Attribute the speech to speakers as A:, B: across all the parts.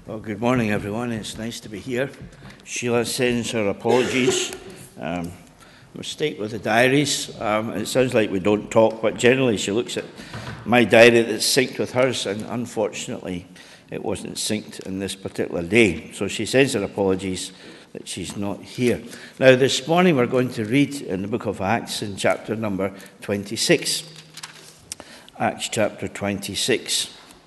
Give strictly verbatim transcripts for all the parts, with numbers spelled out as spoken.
A: Well, good morning, everyone. It's nice to be here. Sheila sends her apologies. Um, mistake with the diaries. Um, it sounds like we don't talk, but generally she looks at my diary that's synced with hers, and unfortunately it wasn't synced in this particular day. So she sends her apologies that she's not here. Now, this morning we're going to read in the book of Acts in chapter number twenty-six. Acts chapter twenty-six.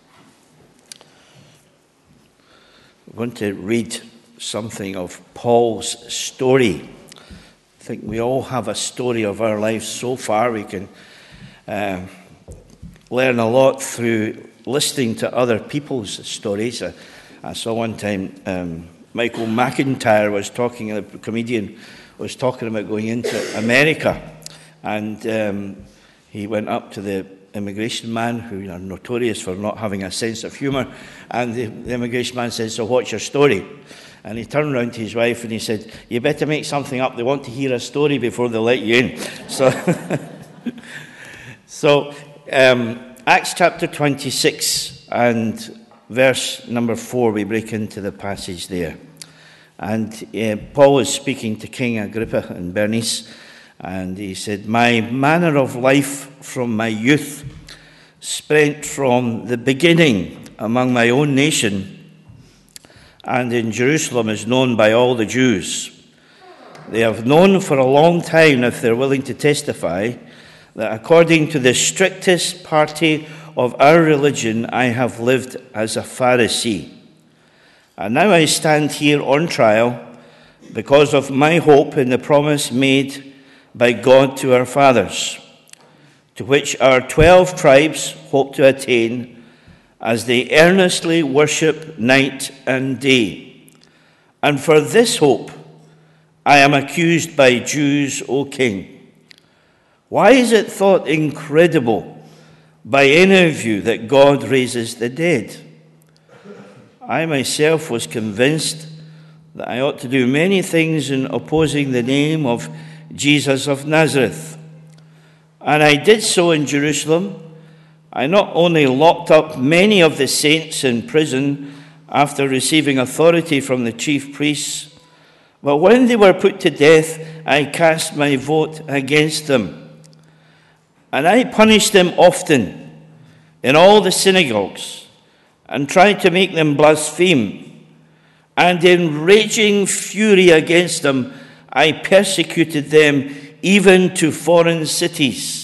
A: We're going to read something of Paul's story. I think we all have a story of our lives so far. We can uh, learn a lot through listening to other people's stories. I, I saw one time um, Michael McIntyre was talking, the comedian was talking about going into America, and um, he went up to the immigration man, who are notorious for not having a sense of humour, and the, the immigration man said, "So what's your story?" And he turned around to his wife and he said, "You better make something up. They want to hear a story before they let you in." So, so um, Acts chapter twenty-six and verse number four, we break into the passage there. And uh, Paul is speaking to King Agrippa and Bernice, and he said, "My manner of life from my youth, spent from the beginning among my own nation and in Jerusalem, is known by all the Jews. They have known for a long time, if they're willing to testify, that according to the strictest party of our religion, I have lived as a Pharisee. And now I stand here on trial because of my hope in the promise made by God to our fathers, to which our twelve tribes hope to attain as they earnestly worship night and day. And for this hope I am accused by Jews, O king. Why is it thought incredible by any of you that God raises the dead? I myself was convinced that I ought to do many things in opposing the name of Jesus of Nazareth. And I did so in Jerusalem. I not only locked up many of the saints in prison after receiving authority from the chief priests, but when they were put to death, I cast my vote against them. And I punished them often in all the synagogues and tried to make them blaspheme. And in raging fury against them, I persecuted them even to foreign cities.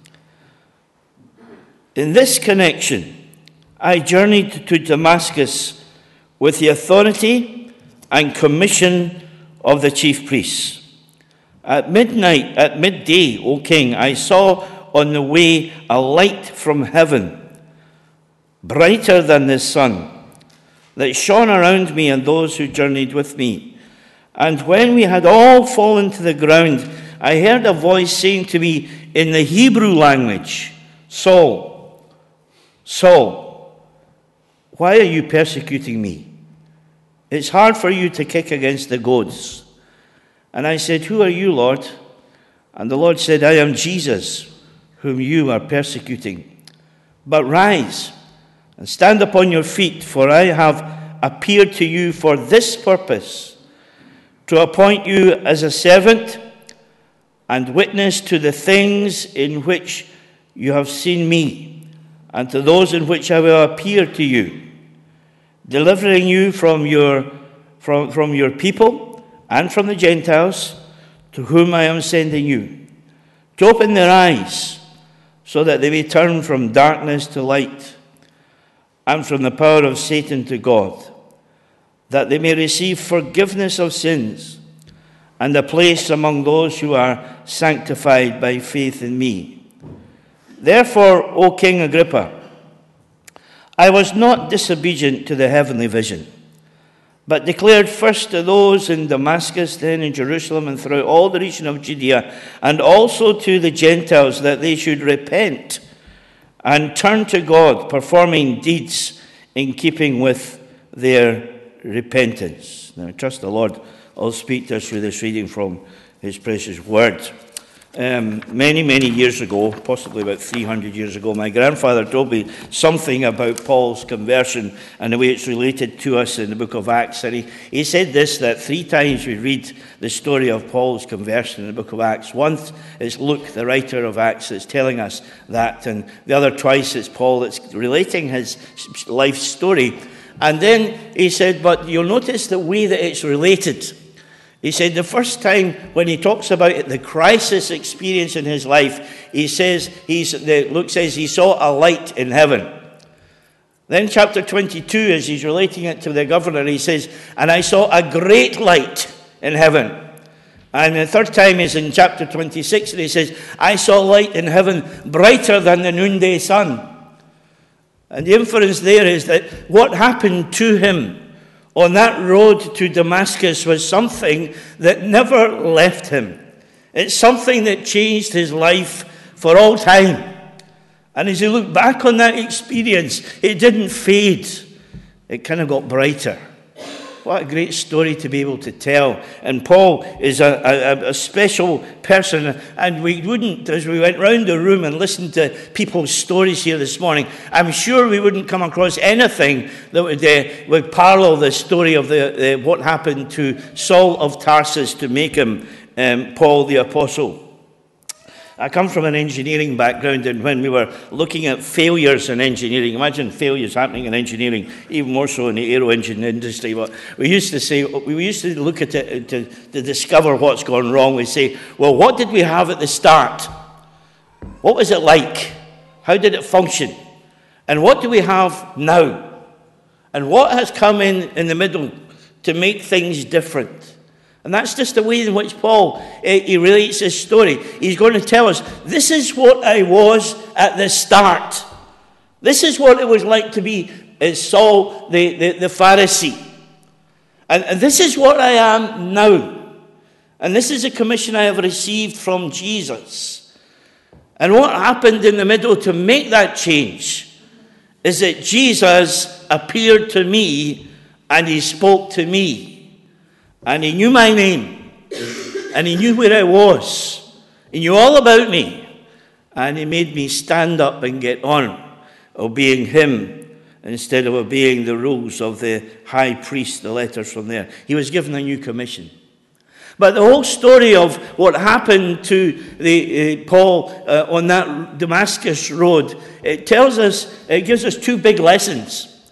A: In this connection, I journeyed to Damascus with the authority and commission of the chief priests. At midnight, at midday, O king, I saw on the way a light from heaven, brighter than the sun, that shone around me and those who journeyed with me. And when we had all fallen to the ground, I heard a voice saying to me in the Hebrew language, "Saul, Saul, why are you persecuting me? It's hard for you to kick against the goads." And I said, "Who are you, Lord?" And the Lord said, "I am Jesus, whom you are persecuting. But rise and stand upon your feet, for I have appeared to you for this purpose, to appoint you as a servant and witness to the things in which you have seen me, and to those in which I will appear to you, delivering you from your, from, from your people and from the Gentiles, to whom I am sending you, to open their eyes, so that they may turn from darkness to light, and from the power of Satan to God, that they may receive forgiveness of sins, and a place among those who are sanctified by faith in me. Therefore, O King Agrippa, I was not disobedient to the heavenly vision, but declared first to those in Damascus, then in Jerusalem, and throughout all the region of Judea, and also to the Gentiles, that they should repent and turn to God, performing deeds in keeping with their repentance. Now, I trust the Lord will speak to us through this reading from his precious word. Um, many, many years ago, possibly about three hundred years ago, my grandfather told me something about Paul's conversion and the way it's related to us in the book of Acts. And he, he said this, that three times we read the story of Paul's conversion in the book of Acts. Once it's Luke, the writer of Acts, that's telling us that. And the other twice it's Paul that's relating his life story. And then he said, but you'll notice the way that it's related. He said the first time when he talks about it, the crisis experience in his life, he says, he's, the, Luke says he saw a light in heaven. Then chapter twenty-two, as he's relating it to the governor, he says, and I saw a great light in heaven. And the third time is in chapter twenty-six, and he says, I saw light in heaven brighter than the noonday sun. And the inference there is that what happened to him on that road to Damascus was something that never left him. It's something that changed his life for all time. And as he looked back on that experience, it didn't fade. It kind of got brighter. What a great story to be able to tell. And Paul is a, a, a special person. And we wouldn't, as we went round the room and listened to people's stories here this morning, I'm sure we wouldn't come across anything that would, uh, would parallel the story of the, uh, what happened to Saul of Tarsus to make him um, Paul the Apostle. I come from an engineering background, and when we were looking at failures in engineering, imagine failures happening in engineering, even more so in the aero engine industry, but we used to say, we used to look at it to, to discover what's gone wrong. We say, well, what did we have at the start? What was it like? How did it function? And what do we have now? And what has come in in the middle to make things different? And that's just the way in which Paul, uh, he relates his story. He's going to tell us, this is what I was at the start. This is what it was like to be uh, Saul the, the, the Pharisee. And, and this is what I am now. And this is a commission I have received from Jesus. And what happened in the middle to make that change is that Jesus appeared to me and he spoke to me. And he knew my name, and he knew where I was. He knew all about me, and he made me stand up and get on, obeying him instead of obeying the rules of the high priest, the letters from there. He was given a new commission. But the whole story of what happened to the uh, Paul uh, on that Damascus road, it tells us, it gives us two big lessons.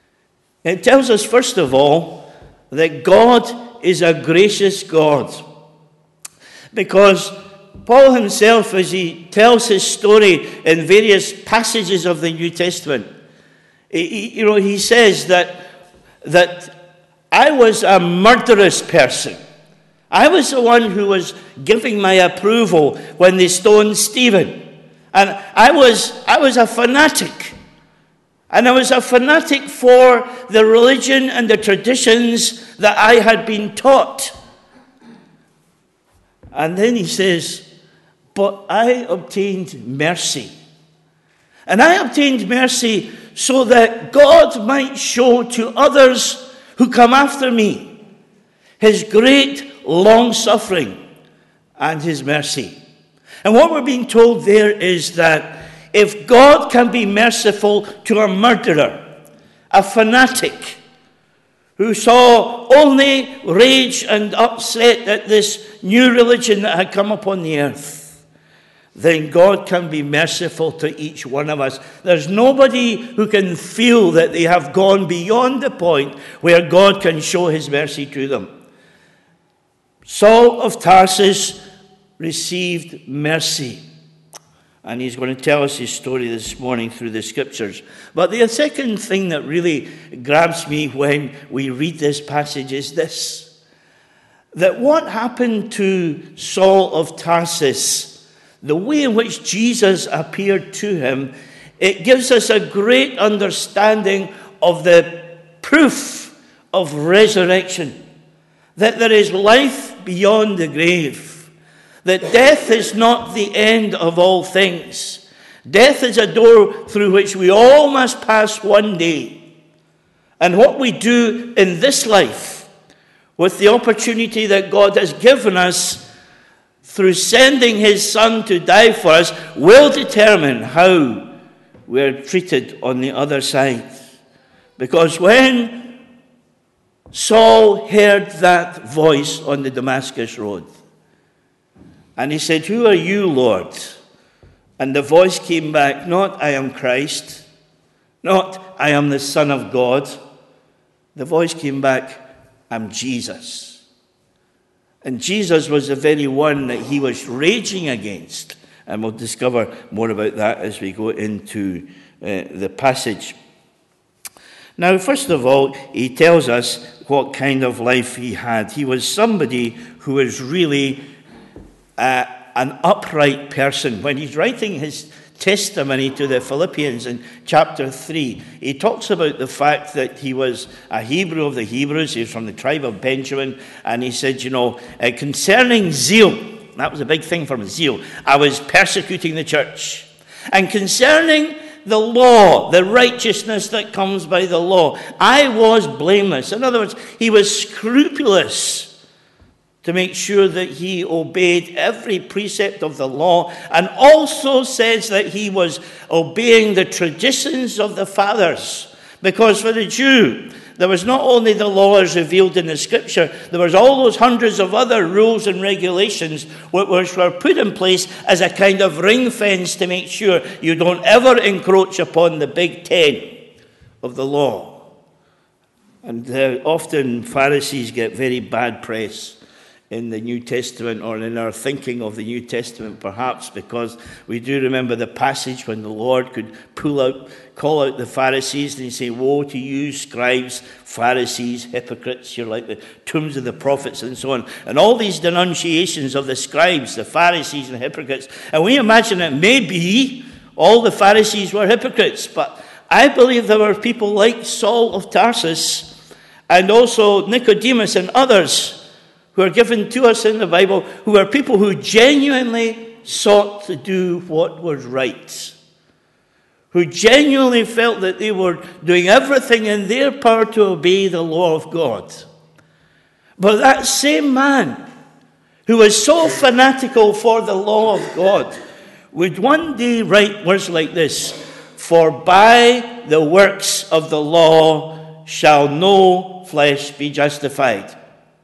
A: It tells us, first of all, that God is a gracious God. Because Paul himself, as he tells his story in various passages of the New Testament, he, you know, he says that, that I was a murderous person. I was the one who was giving my approval when they stoned Stephen. And I was, I was a fanatic. And I was a fanatic for the religion and the traditions that I had been taught. And then he says, but I obtained mercy. And I obtained mercy so that God might show to others who come after me his great long-suffering and his mercy. And what we're being told there is that if God can be merciful to a murderer, a fanatic, who saw only rage and upset at this new religion that had come upon the earth, then God can be merciful to each one of us. There's nobody who can feel that they have gone beyond the point where God can show his mercy to them. Saul of Tarsus received mercy. And he's going to tell us his story this morning through the scriptures. But the second thing that really grabs me when we read this passage is this. That what happened to Saul of Tarsus, the way in which Jesus appeared to him, it gives us a great understanding of the proof of resurrection. That there is life beyond the grave. That death is not the end of all things. Death is a door through which we all must pass one day. And what we do in this life, with the opportunity that God has given us, through sending his Son to die for us, will determine how we're treated on the other side. Because when Saul heard that voice on the Damascus road, and he said, "Who are you, Lord?" And the voice came back, not "I am Christ," not "I am the Son of God." The voice came back, "I'm Jesus." And Jesus was the very one that he was raging against. And we'll discover more about that as we go into uh, the passage. Now, first of all, he tells us what kind of life he had. He was somebody who was really uh, an upright person. When he's writing his testimony to the Philippians in chapter three, he talks about the fact that he was a Hebrew of the Hebrews. He was from the tribe of Benjamin. And he said, you know, uh, concerning zeal, that was a big thing for him, zeal, I was persecuting the church. And concerning the law, the righteousness that comes by the law, I was blameless. In other words, he was scrupulous to make sure that he obeyed every precept of the law, and also says that he was obeying the traditions of the fathers. Because for the Jew, there was not only the law as revealed in the Scripture, there was all those hundreds of other rules and regulations which were put in place as a kind of ring fence to make sure you don't ever encroach upon the big ten of the law. And uh, often Pharisees get very bad press in the New Testament, or in our thinking of the New Testament, perhaps, because we do remember the passage when the Lord could pull out, call out the Pharisees, and he'd say, "Woe to you, scribes, Pharisees, hypocrites, you're like the tombs of the prophets," and so on. And all these denunciations of the scribes, the Pharisees, and the hypocrites. And we imagine that maybe all the Pharisees were hypocrites, but I believe there were people like Saul of Tarsus, and also Nicodemus and others, who are given to us in the Bible, who are people who genuinely sought to do what was right, who genuinely felt that they were doing everything in their power to obey the law of God. But that same man, who was so fanatical for the law of God, would one day write words like this: "For by the works of the law shall no flesh be justified."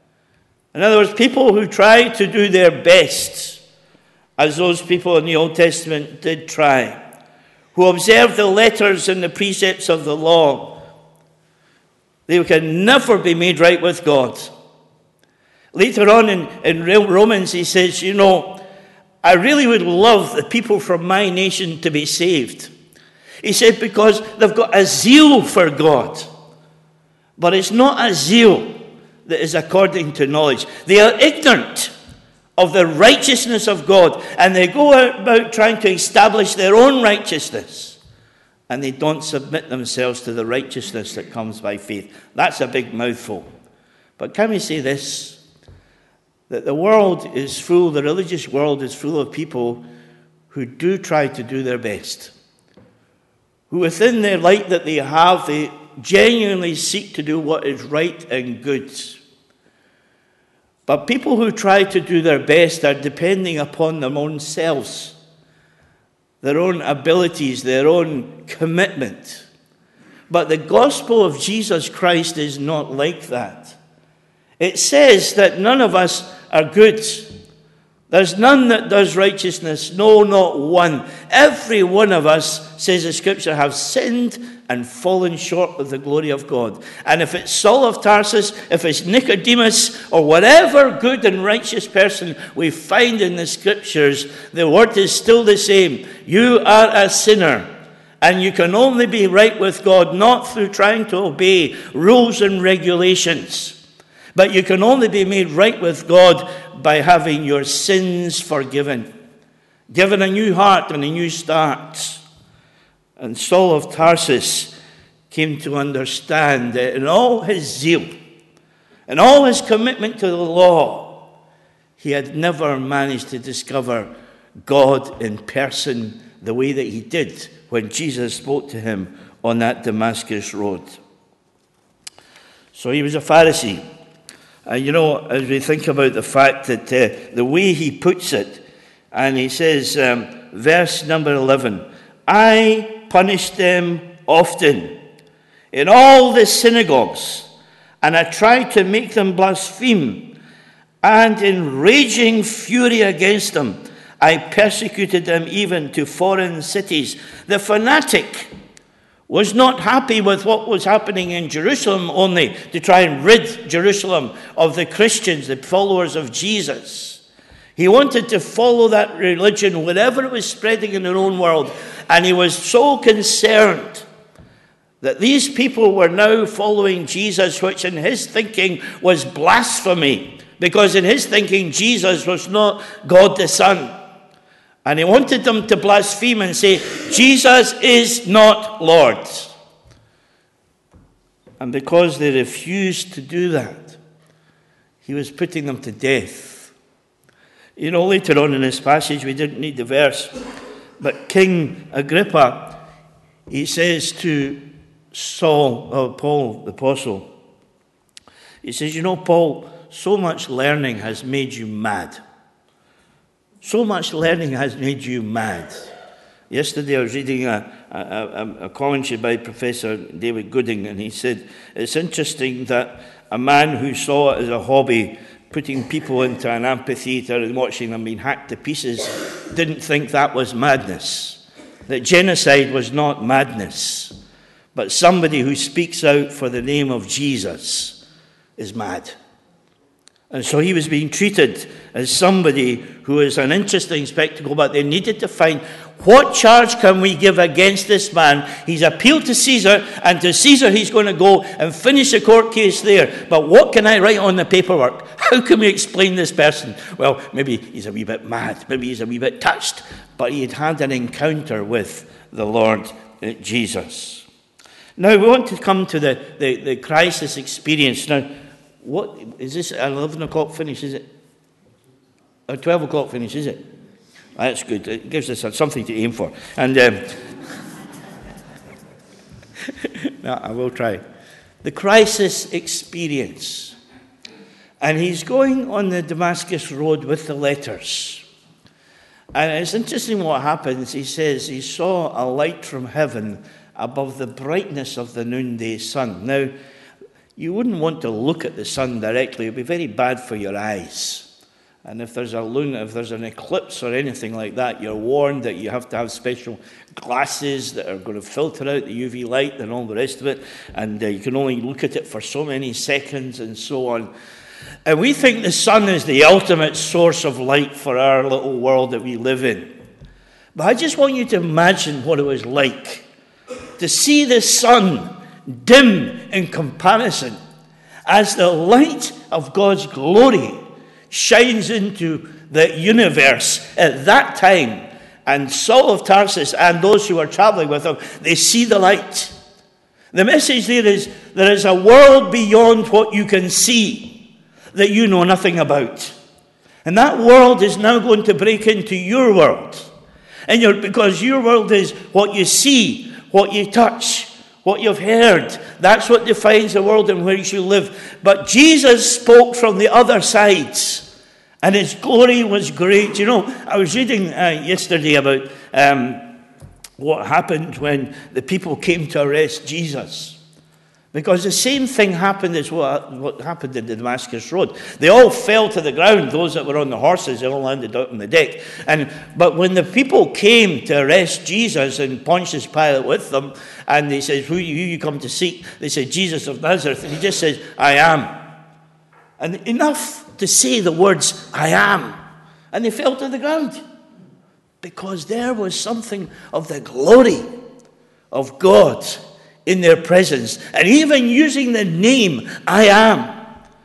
A: In other words, people who try to do their best, as those people in the Old Testament did try, who observe the letters and the precepts of the law, they can never be made right with God. Later on in, in Romans, he says, you know, I really would love the people from my nation to be saved. He said, because they've got a zeal for God, but it's not a zeal that is according to knowledge. They are ignorant of the righteousness of God, and they go about trying to establish their own righteousness, and they don't submit themselves to the righteousness that comes by faith. That's a big mouthful. But can we say this? That the world is full, the religious world is full of people who do try to do their best, who within the light that they have, they genuinely seek to do what is right and good. But people who try to do their best are depending upon their own selves, their own abilities, their own commitment. But the gospel of Jesus Christ is not like that. It says that none of us are good. There's none that does righteousness, no, not one. Every one of us, says the Scripture, have sinned and fallen short of the glory of God. And if it's Saul of Tarsus, if it's Nicodemus, or whatever good and righteous person we find in the Scriptures, the word is still the same. You are a sinner, and you can only be right with God not through trying to obey rules and regulations, but you can only be made right with God by having your sins forgiven, given a new heart and a new start. And Saul of Tarsus came to understand that in all his zeal, in all his commitment to the law, he had never managed to discover God in person the way that he did when Jesus spoke to him on that Damascus road. So he was a Pharisee. And you know, as we think about the fact that uh, the way he puts it, and he says, um, verse number eleven, I punished them often in all the synagogues, and I tried to make them blaspheme, and in raging fury against them, I persecuted them even to foreign cities. The fanatic was not happy with what was happening in Jerusalem only to try and rid Jerusalem of the Christians, the followers of Jesus. He wanted to follow that religion wherever it was spreading in their own world. And he was so concerned that these people were now following Jesus, which in his thinking was blasphemy, because in his thinking Jesus was not God the Son. And he wanted them to blaspheme and say, Jesus is not Lord. And because they refused to do that, he was putting them to death. You know, later on in this passage, we didn't need the verse, but King Agrippa, he says to Saul, or Paul the apostle, he says, you know, Paul, so much learning has made you mad. So much learning has made you mad. Yesterday I was reading a, a, a, a commentary by Professor David Gooding, and he said, it's interesting that a man who saw it as a hobby, putting people into an amphitheatre and watching them being hacked to pieces, didn't think that was madness. That genocide was not madness. But somebody who speaks out for the name of Jesus is mad. And so he was being treated as somebody who is an interesting spectacle, but they needed to find what charge can we give against this man. He's appealed to Caesar, and to Caesar he's going to go and finish the court case there. But what can I write on the paperwork? How can we explain this person? Well, maybe he's a wee bit mad, maybe he's a wee bit touched, but he had had an encounter with the Lord Jesus. Now we want to come to the, the, the crisis experience. Now, what is this? eleven o'clock finish, is it? Or twelve o'clock finish, is it? That's good. It gives us something to aim for. And um, no, I will try. The crisis experience. And he's going on the Damascus Road with the letters. And it's interesting what happens. He says he saw a light from heaven above the brightness of the noonday sun. Now, you wouldn't want to look at the sun directly. It would be very bad for your eyes. And if there's a luna, if there's an eclipse or anything like that, you're warned that you have to have special glasses that are going to filter out the U V light and all the rest of it. And uh, you can only look at it for so many seconds and so on. And we think the sun is the ultimate source of light for our little world that we live in. But I just want you to imagine what it was like to see the sun dim in comparison as the light of God's glory shines into the universe at that time. And Saul of Tarsus and those who are traveling with him, they see the light. The message there is, there is a world beyond what you can see that you know nothing about. And that world is now going to break into your world. And you're, because your world is what you see, what you touch, what you've heard. That's what defines the world in which you live. But Jesus spoke from the other sides, and his glory was great. You know, I was reading uh, yesterday about um, what happened when the people came to arrest Jesus. Because the same thing happened as what, what happened in the Damascus Road. They all fell to the ground. Those that were on the horses, they all landed up on the deck. And but when the people came to arrest Jesus, and Pontius Pilate with them, and they said, who, who you come to seek? They said, Jesus of Nazareth. And he just says, I am. And enough to say the words, I am. And they fell to the ground. Because there was something of the glory of God in their presence, and even using the name I am,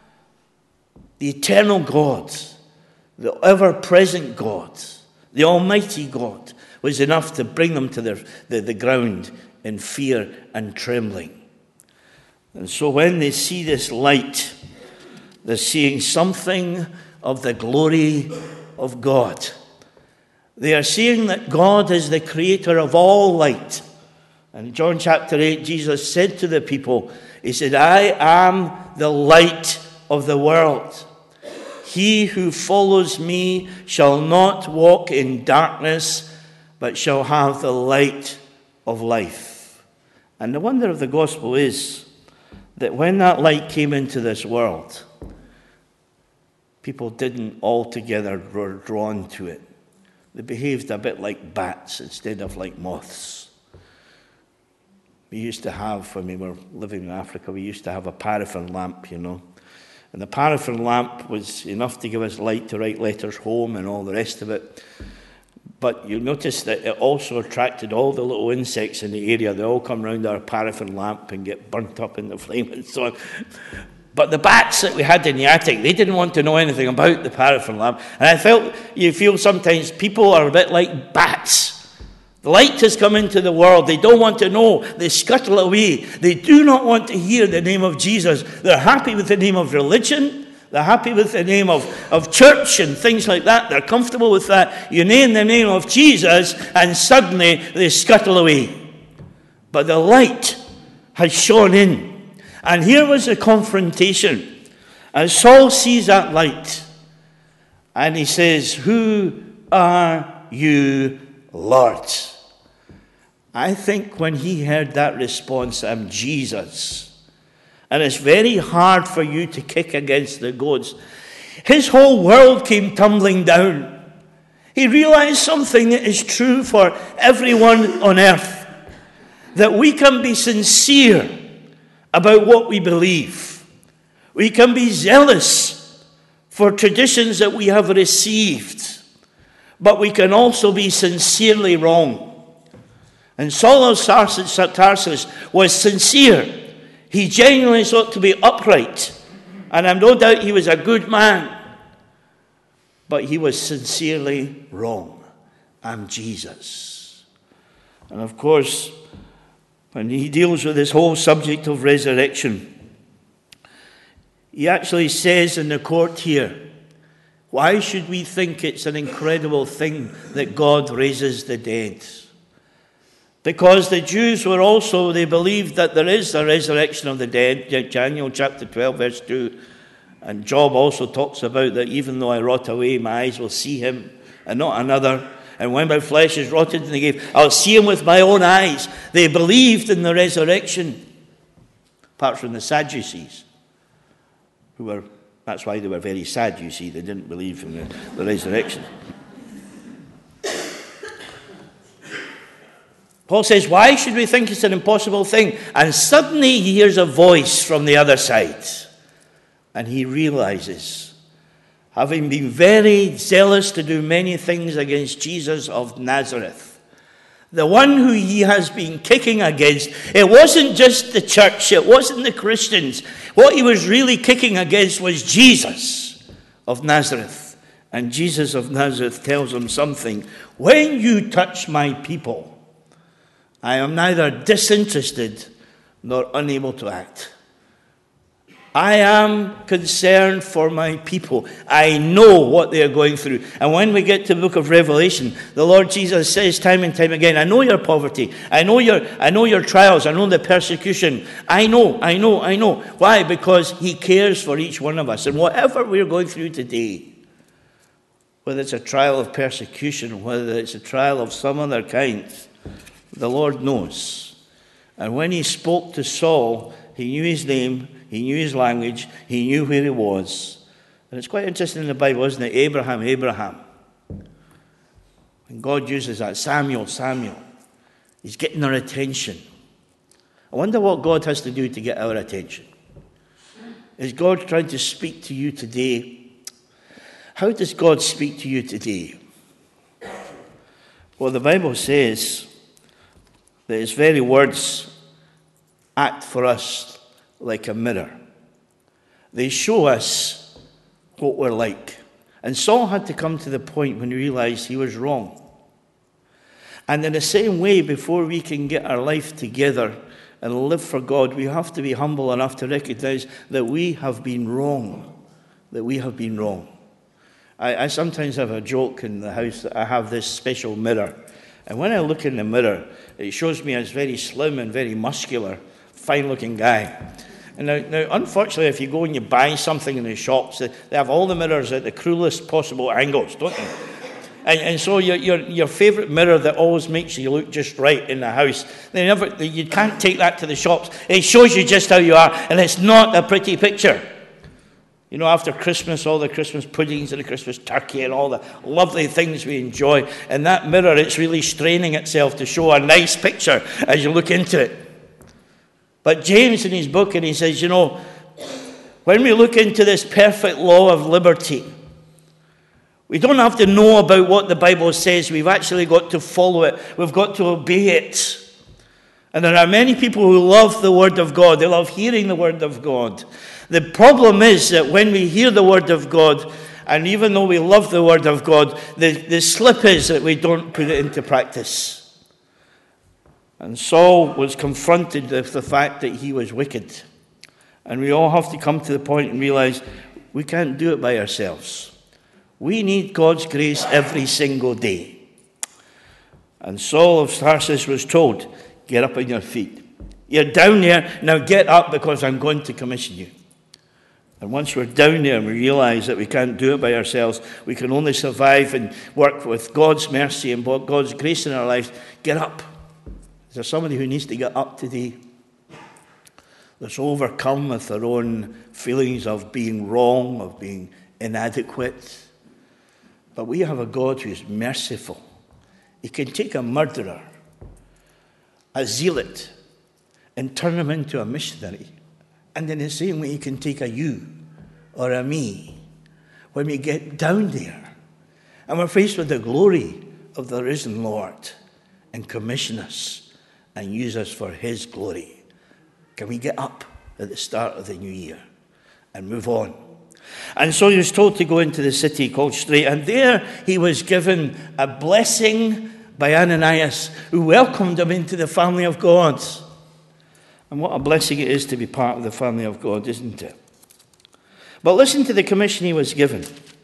A: the eternal God, the ever-present God, the almighty God, was enough to bring them to their, the, the ground in fear and trembling. And so when they see this light, they're seeing something of the glory of God. They are seeing that God is the creator of all light. And in John chapter eight, Jesus said to the people, he said, I am the light of the world. He who follows me shall not walk in darkness, but shall have the light of life. And the wonder of the gospel is that when that light came into this world, people didn't altogether were drawn to it. They behaved a bit like bats instead of like moths. We used to have, when we were living in Africa, we used to have a paraffin lamp, you know. And the paraffin lamp was enough to give us light to write letters home and all the rest of it. But you notice that it also attracted all the little insects in the area. They all come round our paraffin lamp and get burnt up in the flame and so on. But the bats that we had in the attic, they didn't want to know anything about the paraffin lamp. And I felt, you feel sometimes people are a bit like bats. The light has come into the world. They don't want to know. They scuttle away. They do not want to hear the name of Jesus. They're happy with the name of religion. They're happy with the name of, of church and things like that. They're comfortable with that. You name the name of Jesus and suddenly they scuttle away. But the light has shone in. And here was a confrontation. As Saul sees that light, and he says, "Who are you, Lord?" I think when he heard that response, "I'm Jesus," and it's very hard for you to kick against the goads, his whole world came tumbling down. He realized something that is true for everyone on earth, that we can be sincere about what we believe. We can be zealous for traditions that we have received, but we can also be sincerely wrong. And Saul of Tarsus was sincere. He genuinely sought to be upright. And I've no doubt he was a good man. But he was sincerely wrong. I'm Jesus. And of course, when he deals with this whole subject of resurrection, he actually says in the court here, why should we think it's an incredible thing that God raises the dead? Because the Jews were also, they believed that there is a resurrection of the dead. Daniel chapter twelve, verse two. And Job also talks about that even though I rot away, my eyes will see him and not another. And when my flesh is rotted in the grave, I'll see him with my own eyes. They believed in the resurrection. Apart from the Sadducees, who were, that's why they were very sad, you see. They didn't believe in the, the resurrection. Paul says, why should we think it's an impossible thing? And suddenly he hears a voice from the other side. And he realizes, having been very zealous to do many things against Jesus of Nazareth, the one who he has been kicking against, it wasn't just the church, it wasn't the Christians. What he was really kicking against was Jesus of Nazareth. And Jesus of Nazareth tells him something. When you touch my people, I am neither disinterested nor unable to act. I am concerned for my people. I know what they are going through. And when we get to the book of Revelation, the Lord Jesus says time and time again, I know your poverty. I know your, I know your trials. I know the persecution. I know, I know, I know. Why? Because he cares for each one of us. And whatever we're going through today, whether it's a trial of persecution, whether it's a trial of some other kind, the Lord knows. And when he spoke to Saul, he knew his name, he knew his language, he knew where he was. And it's quite interesting in the Bible, isn't it? Abraham, Abraham. And God uses that. Samuel, Samuel. He's getting our attention. I wonder what God has to do to get our attention. Is God trying to speak to you today? How does God speak to you today? Well, the Bible says that his very words act for us like a mirror. They show us what we're like. And Saul had to come to the point when he realized he was wrong. And in the same way, before we can get our life together and live for God, we have to be humble enough to recognize that we have been wrong. That we have been wrong. I, I sometimes have a joke in the house that I have this special mirror. And when I look in the mirror, it shows me as very slim and very muscular, fine-looking guy. And now, now, unfortunately, if you go and you buy something in the shops, they they have all the mirrors at the cruelest possible angles, don't they? And, and so your, your, your favourite mirror that always makes you look just right in the house, they never, you can't take that to the shops. It shows you just how you are, and it's not a pretty picture. You know, after Christmas, all the Christmas puddings and the Christmas turkey and all the lovely things we enjoy, in that mirror, it's really straining itself to show a nice picture as you look into it. But James, in his book, and he says, you know, when we look into this perfect law of liberty, we don't have to know about what the Bible says. We've actually got to follow it. We've got to obey it. And there are many people who love the Word of God. They love hearing the Word of God. The problem is that when we hear the Word of God, and even though we love the Word of God, the, the slip is that we don't put it into practice. And Saul was confronted with the fact that he was wicked. And we all have to come to the point and realize we can't do it by ourselves. We need God's grace every single day. And Saul of Tarsus was told, get up on your feet. You're down there, now get up because I'm going to commission you. And once we're down there and we realize that we can't do it by ourselves, we can only survive and work with God's mercy and God's grace in our lives, get up. Is there somebody who needs to get up today? That's overcome with their own feelings of being wrong, of being inadequate. But we have a God who is merciful. He can take a murderer, a zealot, and turn him into a missionary. And in the same way, he can take a you or a me when we get down there and we're faced with the glory of the risen Lord and commission us and use us for his glory. Can we get up at the start of the new year and move on? And so he was told to go into the city called Straight, and there he was given a blessing by Ananias, who welcomed him into the family of God. And what a blessing it is to be part of the family of God, isn't it? But listen to the commission he was given.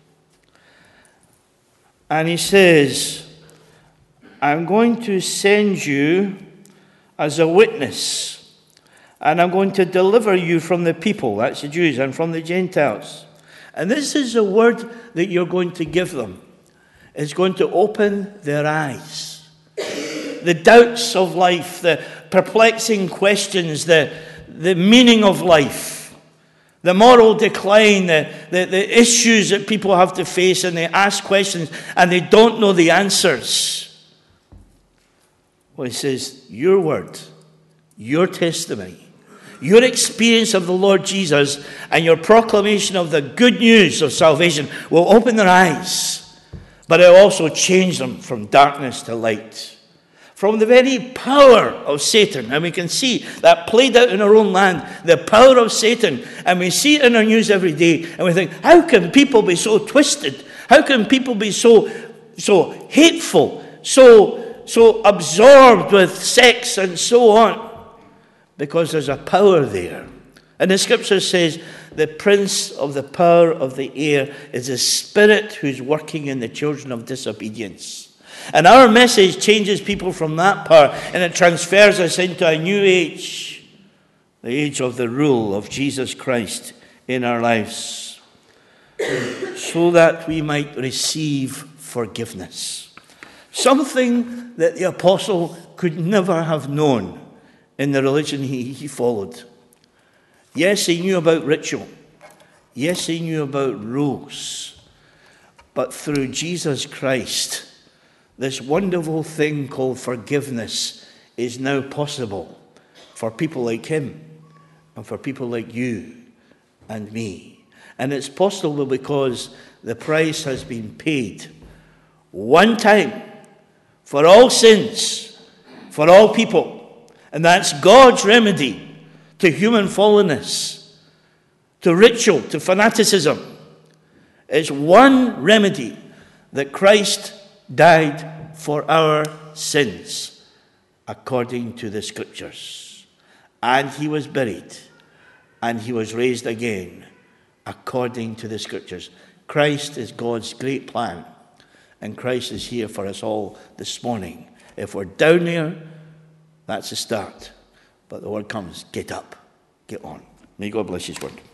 A: And he says, I'm going to send you as a witness, and I'm going to deliver you from the people, that's the Jews, and from the Gentiles. And this is a word that you're going to give them. It's going to open their eyes. The doubts of life, the perplexing questions, the, the meaning of life, the moral decline, the, the, the issues that people have to face, and they ask questions and they don't know the answers. Well, he says, your word, your testimony, your experience of the Lord Jesus and your proclamation of the good news of salvation will open their eyes, but it will also change them from darkness to light. From the very power of Satan, and we can see that played out in our own land, the power of Satan, and we see it in our news every day, and we think, how can people be so twisted? How can people be so, so hateful, so, so absorbed with sex and so on? Because there's a power there. And the scripture says, the prince of the power of the air is a spirit who's working in the children of disobedience. And our message changes people from that power, and it transfers us into a new age, the age of the rule of Jesus Christ in our lives, so that we might receive forgiveness. Something that the apostle could never have known in the religion he, he followed. Yes, he knew about ritual. Yes, he knew about rules. But through Jesus Christ, this wonderful thing called forgiveness is now possible for people like him and for people like you and me. And it's possible because the price has been paid one time for all sins, for all people. And that's God's remedy to human fallenness, to ritual, to fanaticism. It's one remedy, that Christ died for our sins, according to the scriptures. And he was buried, and he was raised again, according to the scriptures. Christ is God's great plan, and Christ is here for us all this morning. If we're down there, that's a start. But the word comes, get up, get on, May God bless his word.